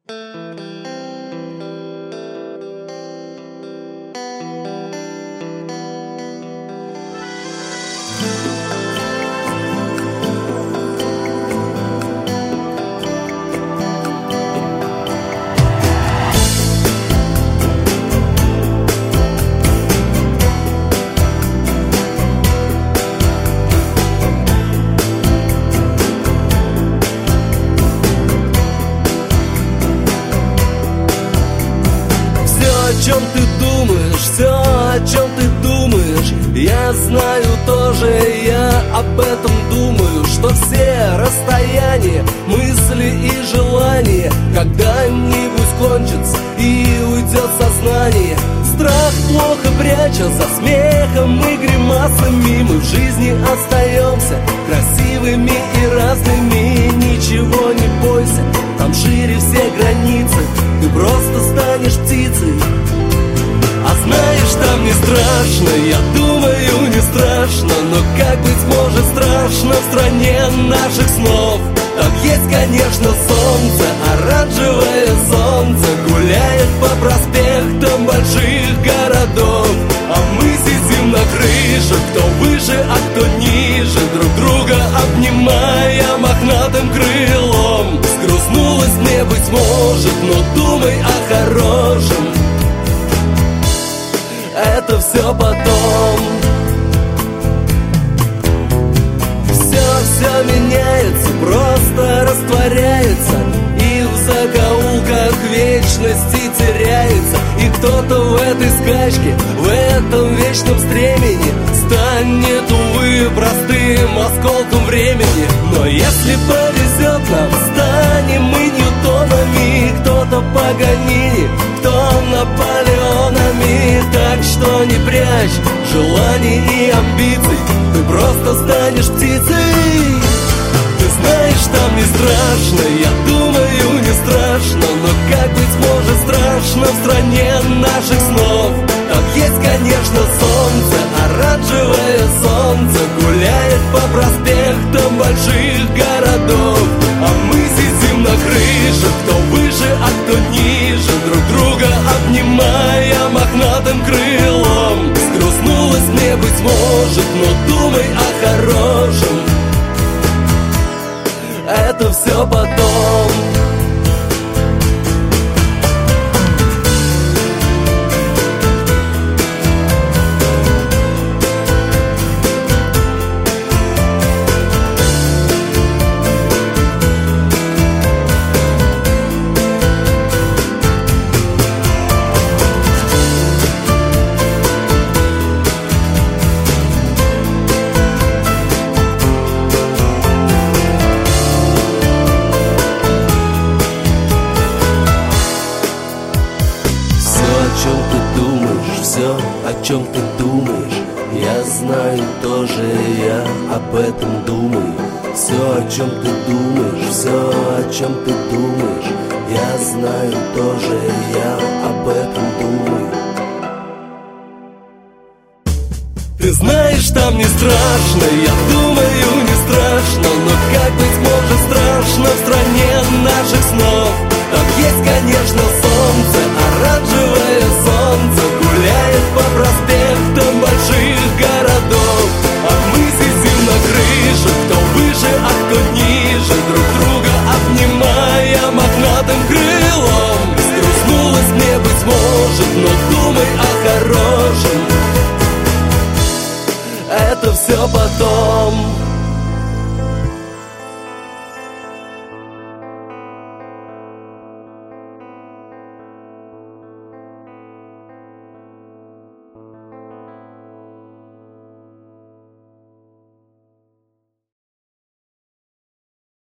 О чем ты думаешь, все, о чем ты думаешь, я знаю тоже, я об этом думаю, что все расстояния, мысли и желания когда-нибудь кончатся и уйдет сознание. Страх плохо пряча за смехом и гримасами, мы в жизни остаемся красивыми и разными. Ничего не бойся, там шире все границы, ты просто станешь птицей. А знаешь, там не страшно, я думаю, не страшно, но как быть может страшно в стране наших снов? Там есть, конечно, солнце, оранжевое солнце гуляет по проспектам больших городов. А мы сидим на крышах, кто выше, а кто ниже, друг друга обнимая мохнатым крылом. Сгрустнулось мне, быть может, но думай о хорошем, это все потом. Все меняется, просто растворяется, и в закоулках вечности теряется. И кто-то в этой скачке, в этом вечном стремени станет, увы, простым осколком времени. Но если повезет нам, станем мы Ньютонами, кто-то Паганини, кто Наполеонами. Так что не прячь желаний и амбиций, ты просто станешь птицей. Ты знаешь, там не страшно, я думаю, не страшно, но как быть может страшно в стране наших снов? Там есть, конечно, солнце, оранжевое солнце гуляет по проспектам больших городов. А мы сидим на крышах, кто выше, а кто ниже, друг друга обнимая мохнатым крылом. Сгрустнулось мне, быть может, но думай о хорошем, это все потом. Все, о чем ты думаешь, я знаю тоже, я об этом думаю. Все, о чем ты думаешь, все, о чем ты думаешь, я знаю тоже, я об этом думаю. Ты знаешь, там не страшно, я думаю, не страшно, но как быть может страшно в стране наших снов? Там есть, конечно, солнце, оранжевое солнце гуляет по проспектам больших городов. А мы сидим на крышах, кто выше, а кто ниже, друг друга обнимая мохнатым крылом. Сгрустнулось мне, быть может, но думай о хорошем, это все потом.